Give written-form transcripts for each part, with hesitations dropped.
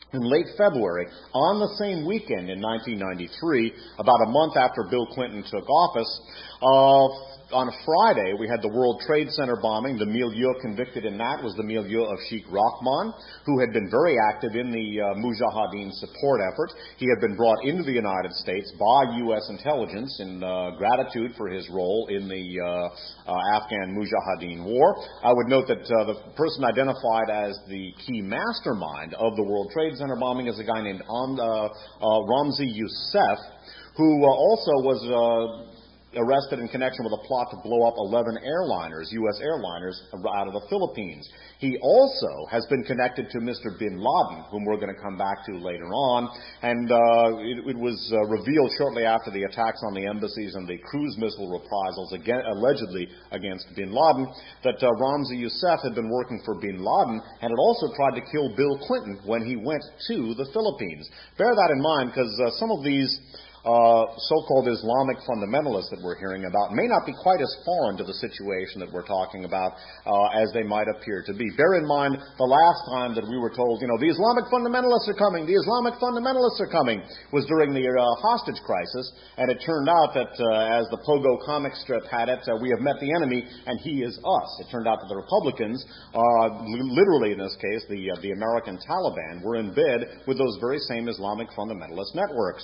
in late February, on the same weekend in 1993, about a month after Bill Clinton took office, on a Friday, we had the World Trade Center bombing. The milieu convicted in that was the milieu of Sheikh Rahman, who had been very active in the Mujahideen support effort. He had been brought into the United States by U.S. intelligence in gratitude for his role in the Afghan Mujahideen war. I would note that the person identified as the key mastermind of the World Trade Center bombing is a guy named Ramzi Youssef, who also was arrested in connection with a plot to blow up 11 airliners, U.S. airliners, out of the Philippines. He also has been connected to Mr. Bin Laden, whom we're going to come back to later on, and it was revealed shortly after the attacks on the embassies and the cruise missile reprisals allegedly against Bin Laden that Ramzi Youssef had been working for Bin Laden and had also tried to kill Bill Clinton when he went to the Philippines. Bear that in mind, because some of these so-called Islamic fundamentalists that we're hearing about may not be quite as foreign to the situation that we're talking about as they might appear to be. Bear in mind, the last time that we were told, the Islamic fundamentalists are coming, the Islamic fundamentalists are coming, was during the hostage crisis, and it turned out that, as the Pogo comic strip had it, we have met the enemy, and he is us. It turned out that the Republicans, literally in this case, the American Taliban, were in bed with those very same Islamic fundamentalist networks.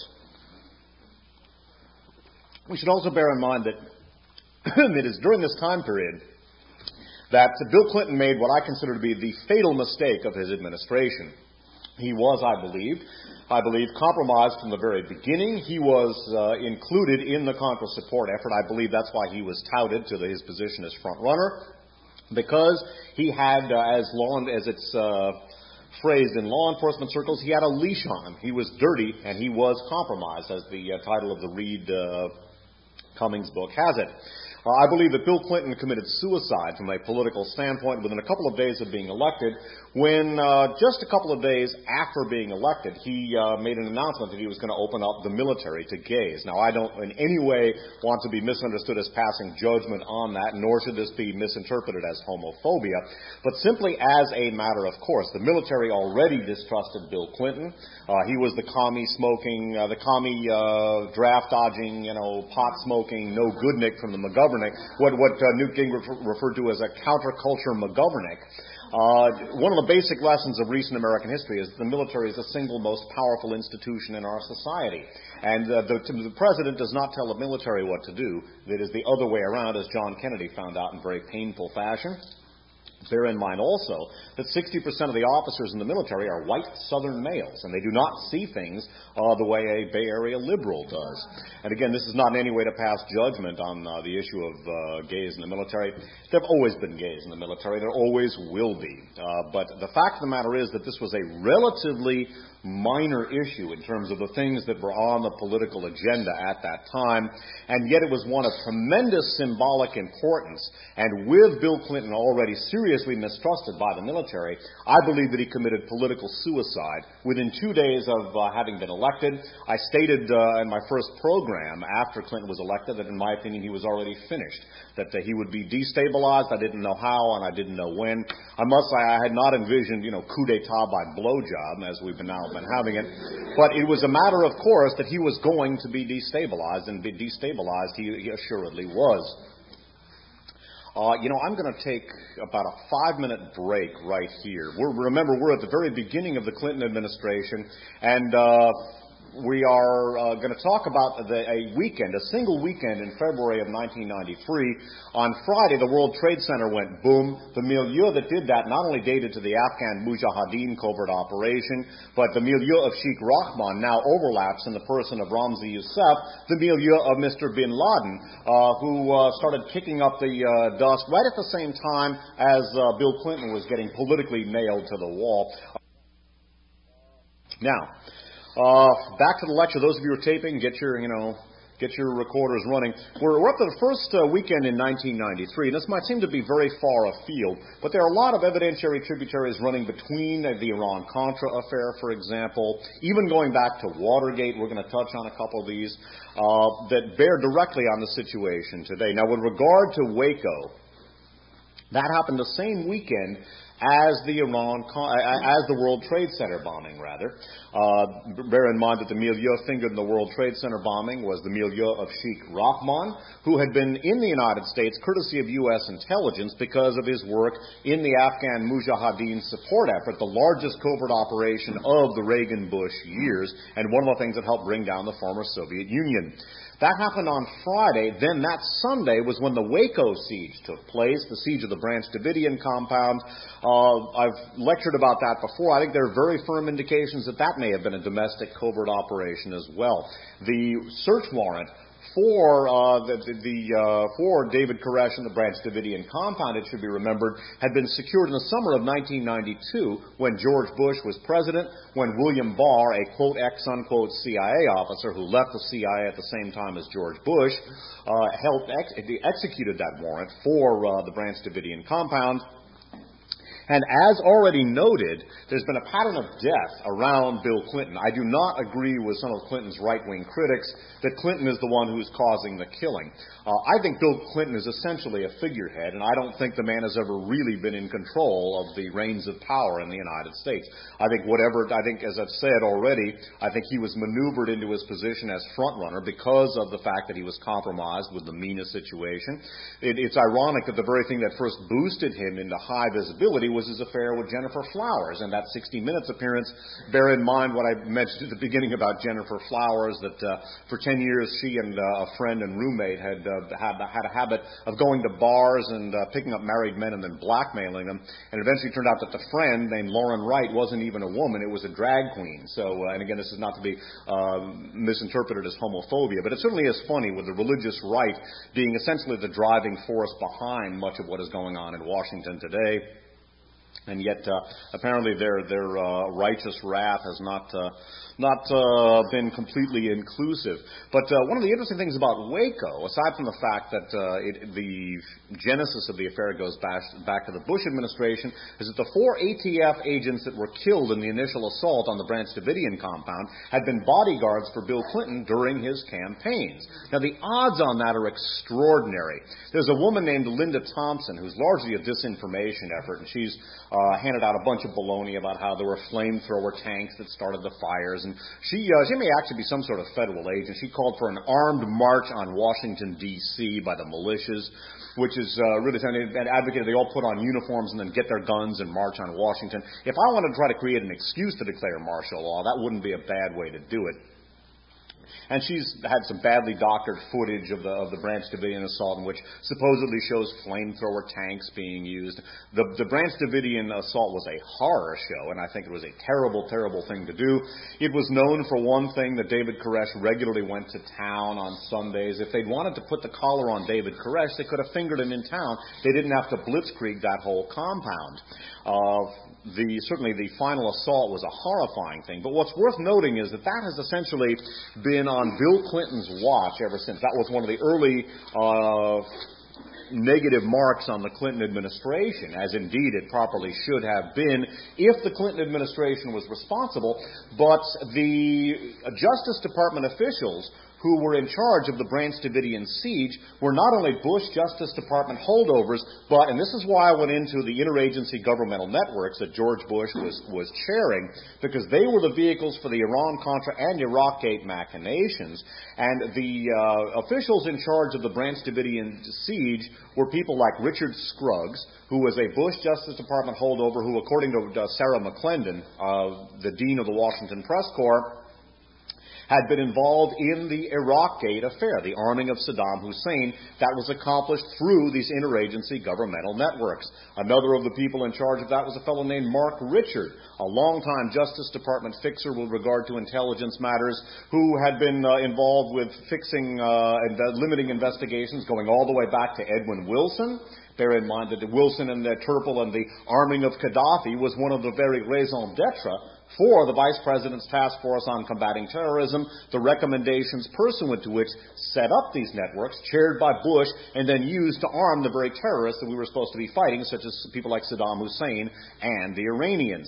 We should also bear in mind that it is during this time period that Bill Clinton made what I consider to be the fatal mistake of his administration. He was, I believe, compromised from the very beginning. He was included in the Contra support effort. I believe that's why he was touted to his position as front runner, because he had, as it's phrased in law enforcement circles, he had a leash on him. He was dirty, and he was compromised, as the title of the Reed Cummings book has it. I believe that Bill Clinton committed suicide from a political standpoint within a couple of days of being elected, when just a couple of days after being elected, he made an announcement that he was going to open up the military to gays. Now, I don't in any way want to be misunderstood as passing judgment on that, nor should this be misinterpreted as homophobia, but simply as a matter of course. The military already distrusted Bill Clinton. He was the commie-smoking, draft-dodging, pot-smoking, no-goodnik from the McGovern, what Newt Gingrich referred to as a counterculture McGovernick. One of the basic lessons of recent American history is that the military is the single most powerful institution in our society. And the president does not tell the military what to do. It is the other way around, as John Kennedy found out in very painful fashion. Bear in mind also that 60% of the officers in the military are white Southern males, and they do not see things the way a Bay Area liberal does. And again, this is not in any way to pass judgment on the issue of gays in the military. There have always been gays in the military. There always will be. But the fact of the matter is that this was a relatively minor issue in terms of the things that were on the political agenda at that time, and yet it was one of tremendous symbolic importance. And with Bill Clinton already seriously mistrusted by the military, I believe that he committed political suicide within 2 days of having been elected. I stated in my first program after Clinton was elected that, in my opinion, he was already finished, that he would be destabilized. I didn't know how, and I didn't know when. I must say I had not envisioned, coup d'etat by blowjob, as we've now been having it. But it was a matter of course that he was going to be destabilized, and destabilized he assuredly was. I'm going to take about a 5-minute break right here. Remember, we're at the very beginning of the Clinton administration, and we are going to talk about a single weekend in February of 1993. On Friday, the World Trade Center went boom. The milieu that did that not only dated to the Afghan Mujahideen covert operation, but the milieu of Sheikh Rahman now overlaps in the person of Ramzi Youssef, the milieu of Mr. Bin Laden, who started kicking up the dust right at the same time as Bill Clinton was getting politically nailed to the wall. Now, back to the lecture. Those of you who are taping, get your recorders running. We're up to the first weekend in 1993, and this might seem to be very far afield, but there are a lot of evidentiary tributaries running between the Iran-Contra affair, for example, even going back to Watergate. We're going to touch on a couple of these that bear directly on the situation today. Now, with regard to Waco, that happened the same weekend as the World Trade Center bombing, rather. Bear in mind that the milieu fingered in the World Trade Center bombing was the milieu of Sheikh Rahman, who had been in the United States courtesy of U.S. intelligence because of his work in the Afghan Mujahideen support effort, the largest covert operation of the Reagan-Bush years, and one of the things that helped bring down the former Soviet Union. That happened on Friday. Then that Sunday was when the Waco siege took place, the siege of the Branch Davidian compound. I've lectured about that before. I think there are very firm indications that that may have been a domestic covert operation as well. The search warrant for David Koresh and the Branch Davidian compound, it should be remembered, had been secured in the summer of 1992 when George Bush was president, when William Barr, a quote ex-unquote CIA officer who left the CIA at the same time as George Bush, executed that warrant for the Branch Davidian compound. And as already noted, there's been a pattern of death around Bill Clinton. I do not agree with some of Clinton's right-wing critics that Clinton is the one who's causing the killing. I think Bill Clinton is essentially a figurehead, and I don't think the man has ever really been in control of the reins of power in the United States. I think, as I've said already, I think he was maneuvered into his position as frontrunner because of the fact that he was compromised with the MENA situation. It's ironic that the very thing that first boosted him into high visibility was his affair with Jennifer Flowers, and that 60 Minutes appearance. Bear in mind what I mentioned at the beginning about Jennifer Flowers, that for 10 years she and a friend and roommate had a habit of going to bars and picking up married men and then blackmailing them, and eventually turned out that the friend named Lauren Wright wasn't even a woman, it was a drag queen. So, and again, this is not to be misinterpreted as homophobia, but it certainly is funny with the religious right being essentially the driving force behind much of what is going on in Washington today. And yet, apparently, their righteous wrath has not been completely inclusive. But one of the interesting things about Waco, aside from the fact that the genesis of the affair goes back to the Bush administration, is that the 4 ATF agents that were killed in the initial assault on the Branch Davidian compound had been bodyguards for Bill Clinton during his campaigns. Now, the odds on that are extraordinary. There's a woman named Linda Thompson who's largely a disinformation effort, and she's handed out a bunch of baloney about how there were flamethrower tanks that started the fires. And she may actually be some sort of federal agent. She called for an armed march on Washington, D.C. by the militias, which is really something that advocated they all put on uniforms and then get their guns and march on Washington. If I wanted to try to create an excuse to declare martial law, that wouldn't be a bad way to do it. And she's had some badly doctored footage of the Branch Davidian assault, in which supposedly shows flamethrower tanks being used. The Branch Davidian assault was a horror show, and I think it was a terrible, terrible thing to do. It was known for one thing that David Koresh regularly went to town on Sundays. If they'd wanted to put the collar on David Koresh, they could have fingered him in town. They didn't have to blitzkrieg that whole compound. Certainly the final assault was a horrifying thing. But what's worth noting is that has essentially been on Bill Clinton's watch ever since. That was one of the early negative marks on the Clinton administration, as indeed it properly should have been if the Clinton administration was responsible. But the Justice Department officials who were in charge of the Branch Davidian siege were not only Bush Justice Department holdovers, but, and this is why I went into the interagency governmental networks that George Bush was chairing, because they were the vehicles for the Iran-Contra and Iraqgate machinations, and the officials in charge of the Branch Davidian siege were people like Richard Scruggs, who was a Bush Justice Department holdover who, according to Sarah McClendon, the dean of the Washington Press Corps, had been involved in the Iraqgate affair, the arming of Saddam Hussein, that was accomplished through these interagency governmental networks. Another of the people in charge of that was a fellow named Mark Richard, a longtime Justice Department fixer with regard to intelligence matters, who had been involved with fixing and limiting investigations going all the way back to Edwin Wilson. Bear in mind that Wilson and the Turple and the arming of Gaddafi was one of the very raison d'etre for the Vice President's Task Force on Combating Terrorism, the recommendations pursuant to which set up these networks, chaired by Bush, and then used to arm the very terrorists that we were supposed to be fighting, such as people like Saddam Hussein and the Iranians.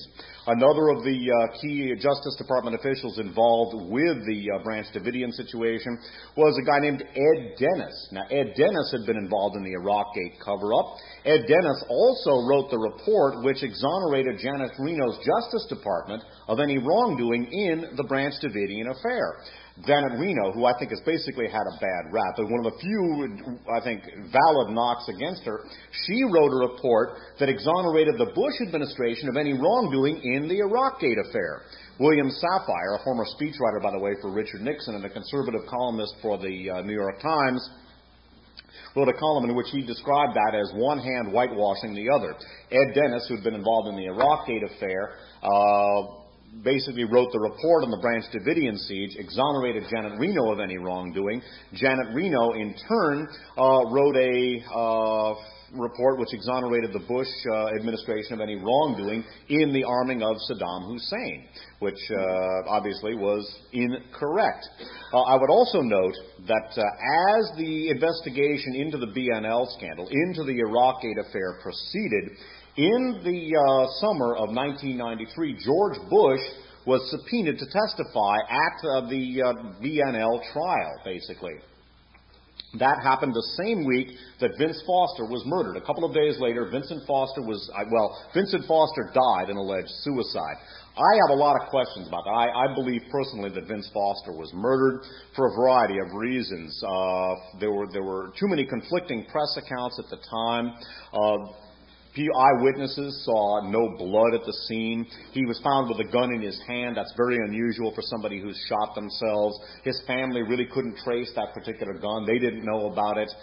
Another of the key Justice Department officials involved with the Branch Davidian situation was a guy named Ed Dennis. Now, Ed Dennis had been involved in the Iraqgate cover-up. Ed Dennis also wrote the report which exonerated Janet Reno's Justice Department of any wrongdoing in the Branch Davidian affair. Janet Reno, who I think has basically had a bad rap, but one of the few, I think, valid knocks against her, she wrote a report that exonerated the Bush administration of any wrongdoing in the Iraqgate affair. William Safire, a former speechwriter, by the way, for Richard Nixon and a conservative columnist for the New York Times, wrote a column in which he described that as one hand whitewashing the other. Ed Dennis, who'd been involved in the Iraqgate affair, basically wrote the report on the Branch Davidian siege, exonerated Janet Reno of any wrongdoing. Janet Reno, in turn, wrote a report which exonerated the Bush administration of any wrongdoing in the arming of Saddam Hussein, which obviously was incorrect. I would also note that as the investigation into the BNL scandal, into the Iraqgate affair proceeded, in the summer of 1993, George Bush was subpoenaed to testify at the BNL trial, basically. That happened the same week that Vince Foster was murdered. A couple of days later, Vincent Foster died in alleged suicide. I have a lot of questions about that. I believe personally that Vince Foster was murdered for a variety of reasons. There were too many conflicting press accounts at the time. Eyewitnesses saw no blood at the scene. He was found with a gun in his hand. That's very unusual for somebody who's shot themselves. His family really couldn't trace that particular gun. They didn't know about it.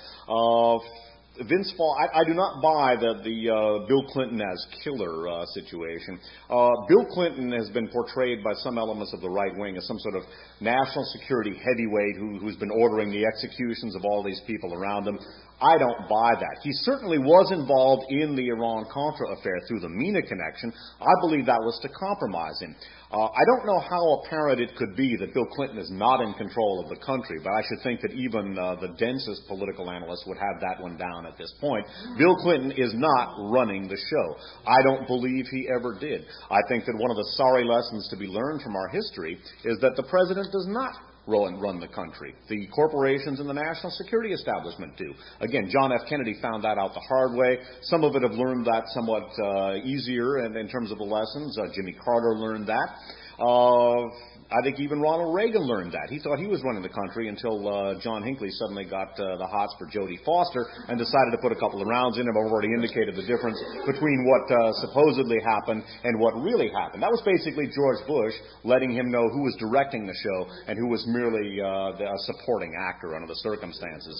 I do not buy the Bill Clinton as killer situation. Bill Clinton has been portrayed by some elements of the right wing as some sort of national security heavyweight who's been ordering the executions of all these people around him. I don't buy that. He certainly was involved in the Iran-Contra affair through the MENA connection. I believe that was to compromise him. I don't know how apparent it could be that Bill Clinton is not in control of the country, but I should think that even the densest political analysts would have that one down at this point. Bill Clinton is not running the show. I don't believe he ever did. I think that one of the sorry lessons to be learned from our history is that the president does not run the country. The corporations and the national security establishment do. Again, John F. Kennedy found that out the hard way. Some of it have learned that somewhat easier in terms of the lessons. Jimmy Carter learned that. I think even Ronald Reagan learned that. He thought he was running the country until John Hinckley suddenly got the hots for Jodie Foster and decided to put a couple of rounds in him. I've already indicated the difference between what supposedly happened and what really happened. That was basically George Bush letting him know who was directing the show and who was merely a supporting actor under the circumstances.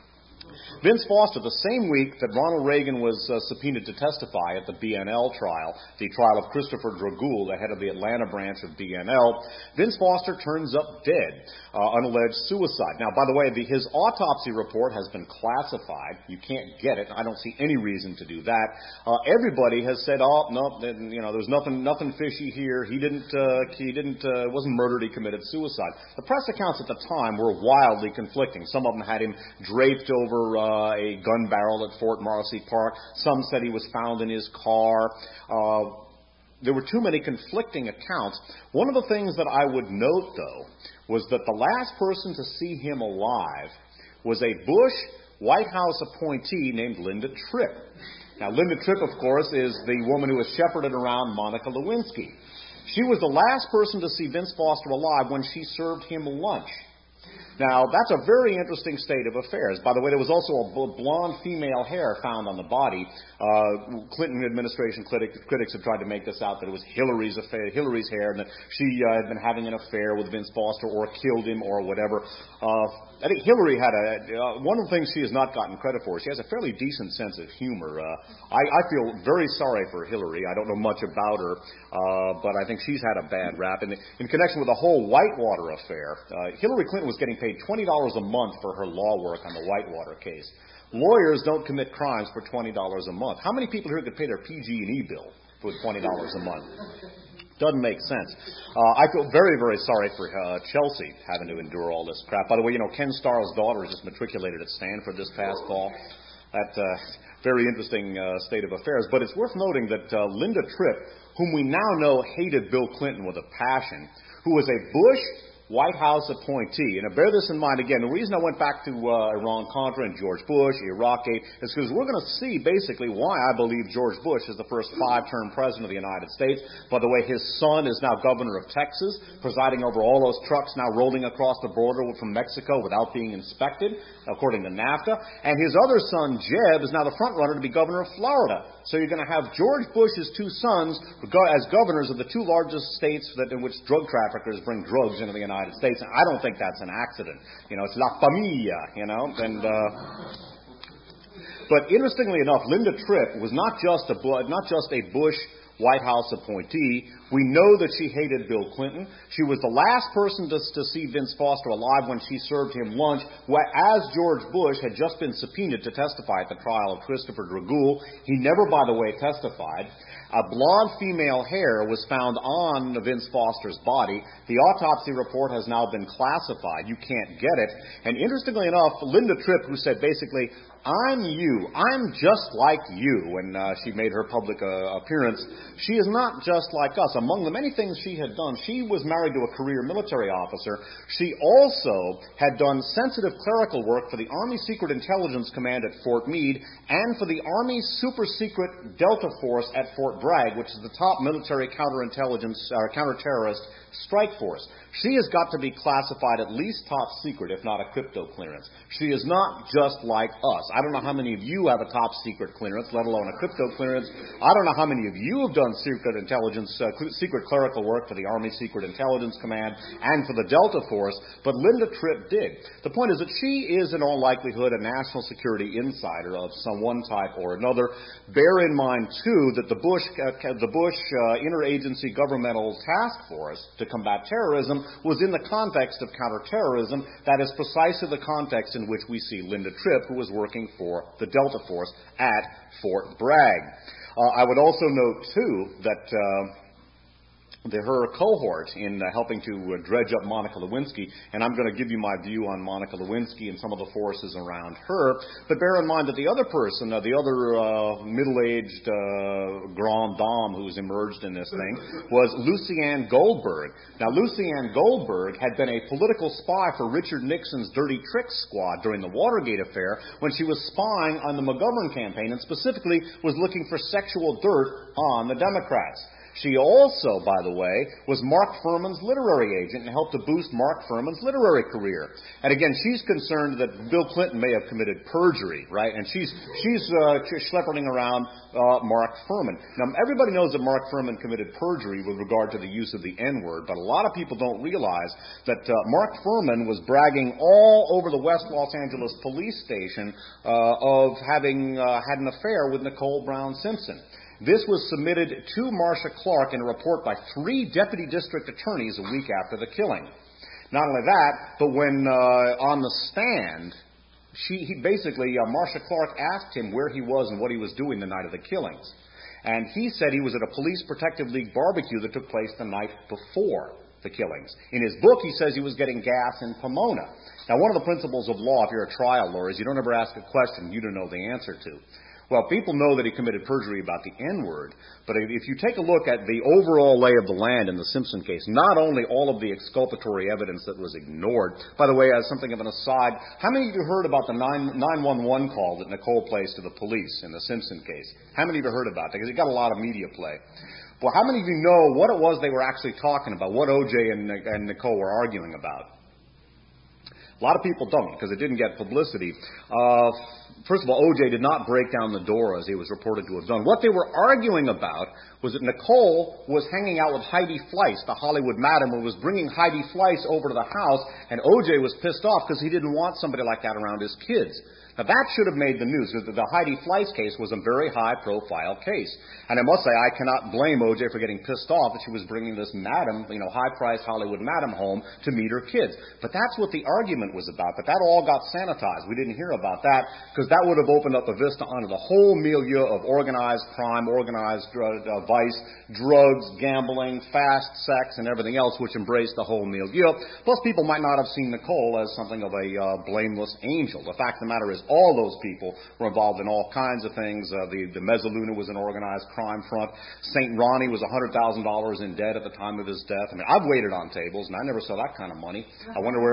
Vince Foster, the same week that Ronald Reagan was subpoenaed to testify at the BNL trial, the trial of Christopher Dragool, the head of the Atlanta branch of BNL, Vince Foster turns up dead, unalleged suicide. Now, by the way, his autopsy report has been classified. You can't get it. I don't see any reason to do that. Everybody has said, oh, no, there's nothing fishy here. He wasn't murdered. He committed suicide. The press accounts at the time were wildly conflicting. Some of them had him draped over a gun barrel at Fort Marcy Park. Some said he was found in his car. There were too many conflicting accounts. One of the things that I would note, though, was that the last person to see him alive was a Bush White House appointee named Linda Tripp. Now, Linda Tripp, of course, is the woman who has shepherded around Monica Lewinsky. She was the last person to see Vince Foster alive when she served him lunch. Now, that's a very interesting state of affairs. By the way, there was also a blonde female hair found on the body. Clinton administration critics have tried to make this out that it was Hillary's hair, and that she had been having an affair with Vince Foster or killed him or whatever. I think Hillary had one of the things she has not gotten credit for. She has a fairly decent sense of humor. I feel very sorry for Hillary. I don't know much about her, but I think she's had a bad rap. And in connection with the whole Whitewater affair, Hillary Clinton was getting paid $20 a month for her law work on the Whitewater case. Lawyers don't commit crimes for $20 a month. How many people here could pay their PG&E bill for $20 a month? Doesn't make sense. I feel very, very sorry for Chelsea having to endure all this crap. By the way, Ken Starr's daughter just matriculated at Stanford this past fall. That very interesting state of affairs. But it's worth noting that Linda Tripp, whom we now know hated Bill Clinton with a passion, who was a Bush White House appointee. And bear this in mind again. The reason I went back to Iran-Contra and George Bush, Iraqgate, is because we're going to see basically why I believe George Bush is the first 5-term president of the United States. By the way, his son is now governor of Texas, presiding over all those trucks now rolling across the border from Mexico without being inspected, according to NAFTA. And his other son, Jeb, is now the front runner to be governor of Florida. So you're going to have George Bush's 2 sons as governors of the 2 largest states in which drug traffickers bring drugs into the United States. And I don't think that's an accident. It's La Familia, And but interestingly enough, Linda Tripp was not just a Bush White House appointee. We know that she hated Bill Clinton. She was the last person to see Vince Foster alive when she served him lunch, as George Bush had just been subpoenaed to testify at the trial of Christopher Dragul. He never, by the way, testified. A blonde female hair was found on Vince Foster's body. The autopsy report has now been classified. You can't get it. And interestingly enough, Linda Tripp, who said basically, I'm you. I'm just like you. When she made her public appearance, she is not just like us. Among the many things she had done, she was married to a career military officer. She also had done sensitive clerical work for the Army Secret Intelligence Command at Fort Meade and for the Army Super Secret Delta Force at Fort Bragg, which is the top military counterterrorist strike force. She has got to be classified at least top secret, if not a crypto clearance. She is not just like us. I don't know how many of you have a top secret clearance, let alone a crypto clearance. I don't know how many of you have done secret clerical work for the Army Secret Intelligence Command and for the Delta Force, but Linda Tripp did. The point is that she is in all likelihood a national security insider of some one type or another. Bear in mind, too, that the Bush Interagency Governmental Task Force to combat terrorism was in the context of counterterrorism. That is precisely the context in which we see Linda Tripp, who was working for the Delta Force at Fort Bragg. I would also note, too, that her cohort in helping to dredge up Monica Lewinsky, and I'm going to give you my view on Monica Lewinsky and some of the forces around her, but bear in mind that the other person, the other middle-aged grande dame who's emerged in this thing was Lucianne Goldberg. Now, Lucianne Goldberg had been a political spy for Richard Nixon's Dirty Tricks Squad during the Watergate affair when she was spying on the McGovern campaign and specifically was looking for sexual dirt on the Democrats. She also, by the way, was Mark Furman's literary agent and helped to boost Mark Furman's literary career. And again, she's concerned that Bill Clinton may have committed perjury, right? And she's shepherding around Mark Furman. Now, everybody knows that Mark Furman committed perjury with regard to the use of the N-word, but a lot of people don't realize that Mark Furman was bragging all over the West Los Angeles police station of having had an affair with Nicole Brown Simpson. This was submitted to Marcia Clark in a report by 3 deputy district attorneys a week after the killing. Not only that, but when on the stand, Marcia Clark asked him where he was and what he was doing the night of the killings. And he said he was at a Police Protective League barbecue that took place the night before the killings. In his book, he says he was getting gas in Pomona. Now, one of the principles of law, if you're a trial lawyer, is you don't ever ask a question you don't know the answer to. Well, people know that he committed perjury about the N-word, but if you take a look at the overall lay of the land in the Simpson case, not only all of the exculpatory evidence that was ignored, by the way, as something of an aside, how many of you heard about the 911 call that Nicole placed to the police in the Simpson case? How many of you heard about that? Because it got a lot of media play. Well, how many of you know what it was they were actually talking about, what O.J. and Nicole were arguing about? A lot of people don't, because it didn't get publicity. First of all, O.J. did not break down the door as he was reported to have done. What they were arguing about was that Nicole was hanging out with Heidi Fleiss, the Hollywood madam, who was bringing Heidi Fleiss over to the house, and O.J. was pissed off because he didn't want somebody like that around his kids. Now, that should have made the news, because the Heidi Fleiss case was a very high-profile case. And I must say, I cannot blame O.J. for getting pissed off that she was bringing this madam, high-priced Hollywood madam home to meet her kids. But that's what the argument was about. But that all got sanitized. We didn't hear about that, because that would have opened up a vista onto the whole milieu of organized crime, organized vice, drugs, gambling, fast sex, and everything else, which embraced the whole milieu. Plus, people might not have seen Nicole as something of a blameless angel. The fact of the matter is, because all those people were involved in all kinds of things. The Mezzaluna was an organized crime front. St. Ronnie was $100,000 in debt at the time of his death. I mean, I've waited on tables, and I never saw that kind of money. I wonder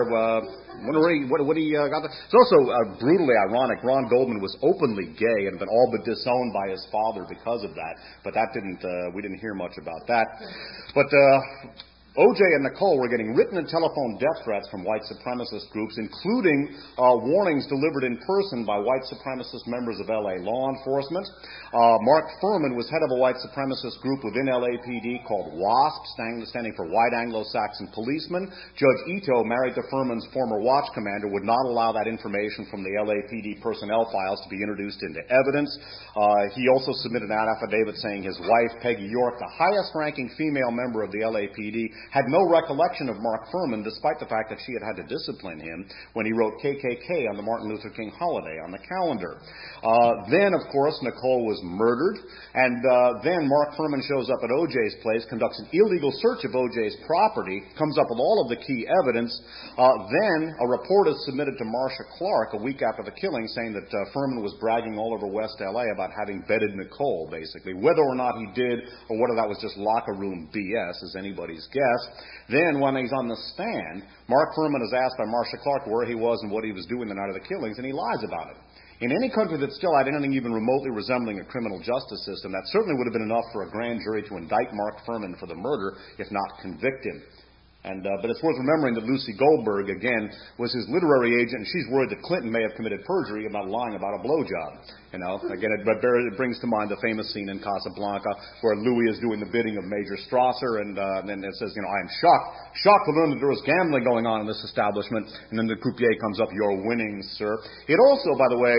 what he got there. It's also brutally ironic. Ron Goldman was openly gay and had been all but disowned by his father because of that. But that we didn't hear much about that. But O.J. and Nicole were getting written and telephone death threats from white supremacist groups, including warnings delivered in person by white supremacist members of L.A. law enforcement. Mark Fuhrman was head of a white supremacist group within LAPD called WASP, standing for White Anglo-Saxon Policemen. Judge Ito, married to Fuhrman's former watch commander, would not allow that information from the LAPD personnel files to be introduced into evidence. He also submitted an affidavit saying his wife, Peggy York, the highest-ranking female member of the LAPD, had no recollection of Mark Fuhrman, despite the fact that she had to discipline him when he wrote KKK on the Martin Luther King holiday on the calendar. Then, of course, Nicole was murdered, and then Mark Fuhrman shows up at O.J.'s place, conducts an illegal search of O.J.'s property, comes up with all of the key evidence. Then a report is submitted to Marcia Clark a week after the killing, saying that Fuhrman was bragging all over West L.A. about having bedded Nicole, basically. Whether or not he did, or whether that was just locker room BS, is anybody's guess. Then, when he's on the stand, Mark Fuhrman is asked by Marcia Clark where he was and what he was doing the night of the killings, and he lies about it. In any country that still had anything even remotely resembling a criminal justice system, that certainly would have been enough for a grand jury to indict Mark Fuhrman for the murder, if not convict him. But it's worth remembering that Lucy Goldberg, again, was his literary agent, and she's worried that Clinton may have committed perjury about lying about a blowjob. Again, it brings to mind the famous scene in Casablanca where Louis is doing the bidding of Major Strasser, and then it says, I am shocked to learn that there was gambling going on in this establishment. And then the croupier comes up, "You're winning, sir." It also, by the way,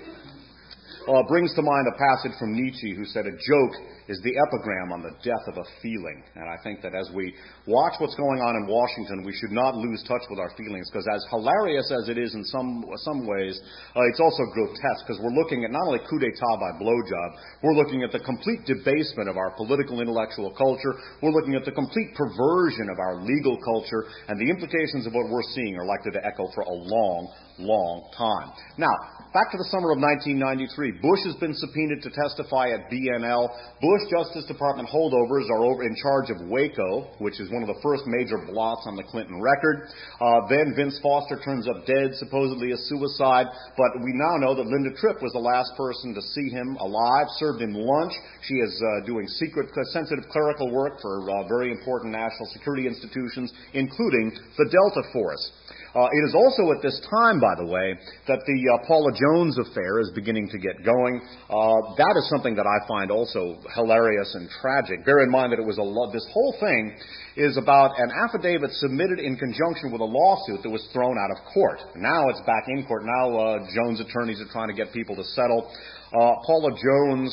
brings to mind a passage from Nietzsche who said, "A joke is the epigram on the death of a feeling." And I think that as we watch what's going on in Washington, we should not lose touch with our feelings, because as hilarious as it is in some ways, it's also grotesque, because we're looking at not only coup d'etat by blowjob, we're looking at the complete debasement of our political intellectual culture, we're looking at the complete perversion of our legal culture, and the implications of what we're seeing are likely to echo for a long, long time. Now, back to the summer of 1993. Bush has been subpoenaed to testify at BNL. Bush Justice Department holdovers are in charge of Waco, which is one of the first major blots on the Clinton record. Then Vince Foster turns up dead, supposedly a suicide, but we now know that Linda Tripp was the last person to see him alive, served him lunch. She is doing secret, sensitive clerical work for very important national security institutions, including the Delta Force. It is also at this time, by the way, that the Paula Jones affair is beginning to get going. That is something that I find also hilarious and tragic. Bear in mind that this whole thing is about an affidavit submitted in conjunction with a lawsuit that was thrown out of court. Now it's back in court. Now Jones' attorneys are trying to get people to settle. Paula Jones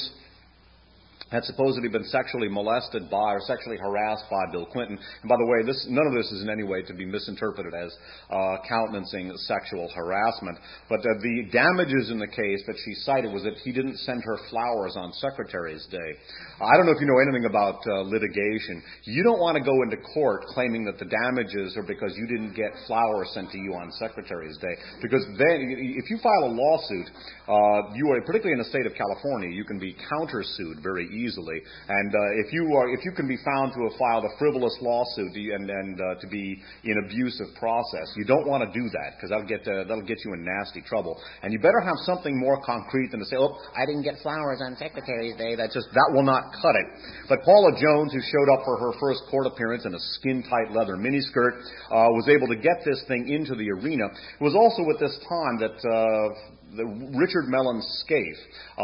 had supposedly been sexually molested by or sexually harassed by Bill Clinton. And by the way, none of this is in any way to be misinterpreted as countenancing sexual harassment. But the damages in the case that she cited was that he didn't send her flowers on Secretary's Day. I don't know if you know anything about litigation. You don't want to go into court claiming that the damages are because you didn't get flowers sent to you on Secretary's Day. Because then, if you file a lawsuit, you are, particularly in the state of California, you can be countersued very easily. And if you can be found to have filed a frivolous lawsuit and to be in abusive process, you don't want to do that, because that'll get you in nasty trouble. And you better have something more concrete than to say, "Oh, I didn't get flowers on Secretary's Day." That will not cut it. But Paula Jones, who showed up for her first court appearance in a skin-tight leather miniskirt, was able to get this thing into the arena. It was also at this time that Richard Mellon Scaife,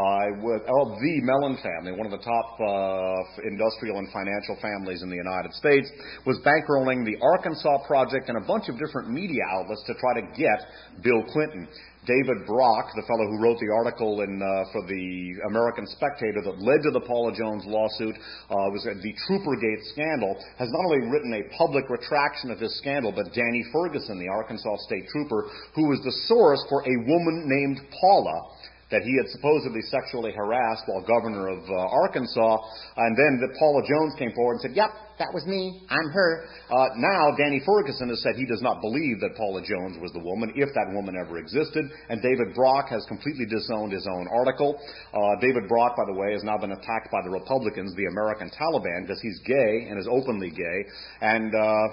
of the Mellon family, one of the top industrial and financial families in the United States, was bankrolling the Arkansas Project and a bunch of different media outlets to try to get Bill Clinton. David Brock, the fellow who wrote the article for the American Spectator that led to the Paula Jones lawsuit, was the Troopergate scandal, has not only written a public retraction of his scandal, but Danny Ferguson, the Arkansas State Trooper, who was the source for a woman named Paula, that he had supposedly sexually harassed while governor of Arkansas, and then that Paula Jones came forward and said, yep, that was me, I'm her. Now, Danny Ferguson has said he does not believe that Paula Jones was the woman, if that woman ever existed, and David Brock has completely disowned his own article. David Brock, by the way, has now been attacked by the Republicans, the American Taliban, because he's gay and is openly gay, and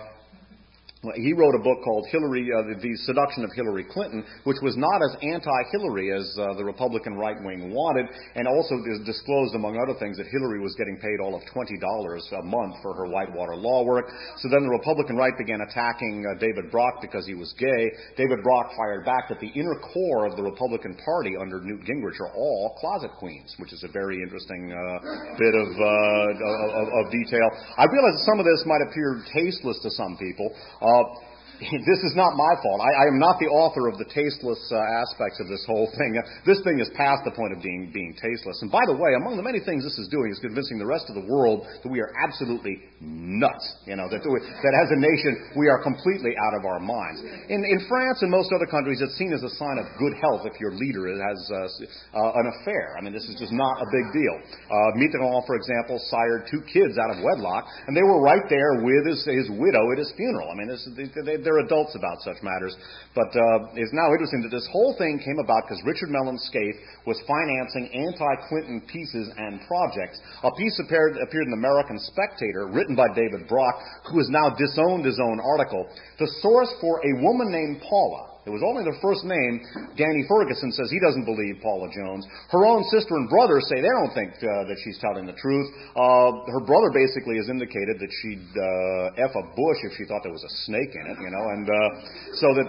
he wrote a book called The Seduction of Hillary Clinton, which was not as anti-Hillary as the Republican right wing wanted, and also disclosed, among other things, that Hillary was getting paid all of $20 a month for her Whitewater law work. So then the Republican right began attacking David Brock because he was gay. David Brock fired back that the inner core of the Republican Party under Newt Gingrich are all closet queens, which is a very interesting bit of detail. I realize that some of this might appear tasteless to some people. This is not my fault. I am not the author of the tasteless aspects of this whole thing. This thing is past the point of being tasteless. And by the way, among the many things this is doing is convincing the rest of the world that we are absolutely nuts. That as a nation we are completely out of our minds. In France and most other countries, it's seen as a sign of good health if your leader has an affair. I mean, this is just not a big deal. Mitterrand, for example, sired 2 kids out of wedlock, and they were right there with his widow at his funeral. I mean, they're adults about such matters. But it's now interesting that this whole thing came about because Richard Mellon Scaife was financing anti-Clinton pieces and projects. A piece appeared in the American Spectator, written by David Brock, who has now disowned his own article. The source for A Woman Named Paula. It was only the first name. Danny Ferguson says he doesn't believe Paula Jones. Her own sister and brother say they don't think that she's telling the truth. Her brother basically has indicated that she'd F a bush if she thought there was a snake in it, and so that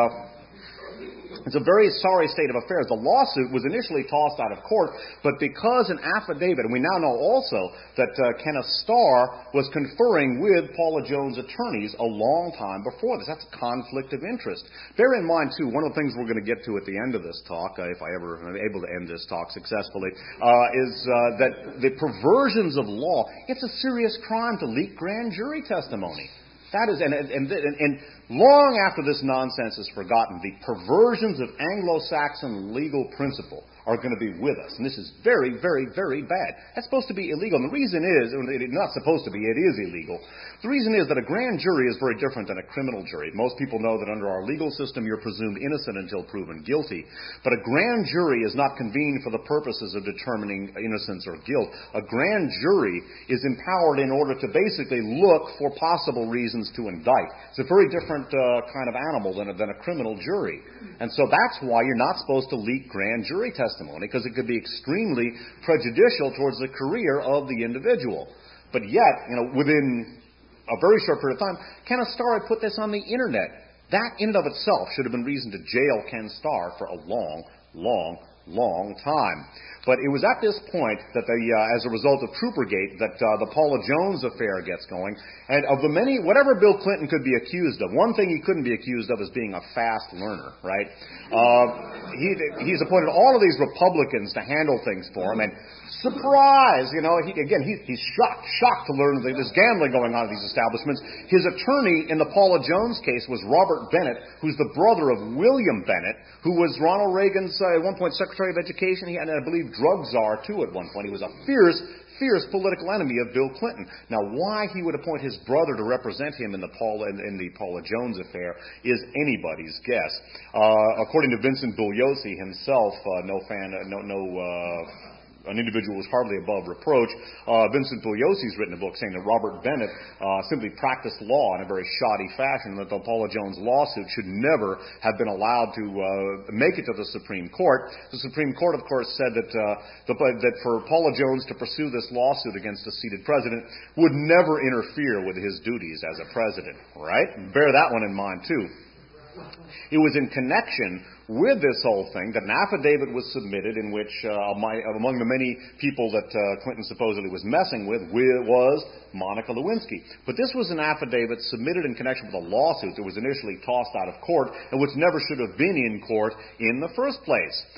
it's a very sorry state of affairs. The lawsuit was initially tossed out of court, but because an affidavit, and we now know also that Kenneth Starr was conferring with Paula Jones' attorneys a long time before this. That's a conflict of interest. Bear in mind, too, one of the things we're going to get to at the end of this talk, if I ever am able to end this talk successfully, is that the perversions of law, it's a serious crime to leak grand jury testimony. That is, and long after this nonsense is forgotten, the perversions of Anglo-Saxon legal principle are going to be with us. And this is very, very, very bad. That's supposed to be illegal. And the reason is, it's not supposed to be, it is illegal. The reason is that a grand jury is very different than a criminal jury. Most people know that under our legal system you're presumed innocent until proven guilty. But a grand jury is not convened for the purposes of determining innocence or guilt. A grand jury is empowered in order to basically look for possible reasons to indict. It's a very different kind of animal than a criminal jury. And so that's why you're not supposed to leak grand jury testimony, because it could be extremely prejudicial towards the career of the individual. But yet, within a very short period of time, Kenneth Starr had put this on the internet. That in and of itself should have been reason to jail Ken Starr for a long, long, long time. But it was at this point that as a result of Troopergate, that the Paula Jones affair gets going. And of the many, whatever Bill Clinton could be accused of, one thing he couldn't be accused of is being a fast learner, right? He's appointed all of these Republicans to handle things for him, and surprise, he's shocked to learn that there's gambling going on at these establishments. His attorney in the Paula Jones case was Robert Bennett, who's the brother of William Bennett, who was Ronald Reagan's, at one point, Secretary of Education. He had, I believe, drug czar, too, at one point. He was a fierce political enemy of Bill Clinton. Now, why he would appoint his brother to represent him in the Paula Jones affair is anybody's guess. According to Vincent Bugliosi himself, an individual was hardly above reproach. Vincent Bugliosi's written a book saying that Robert Bennett simply practiced law in a very shoddy fashion, and that the Paula Jones lawsuit should never have been allowed to make it to the Supreme Court. The Supreme Court, of course, said that for Paula Jones to pursue this lawsuit against a seated president would never interfere with his duties as a president. Right? Bear that one in mind, too. It was in connection with this whole thing that an affidavit was submitted in which, among the many people that Clinton supposedly was messing with was Monica Lewinsky. But this was an affidavit submitted in connection with a lawsuit that was initially tossed out of court and which never should have been in court in the first place.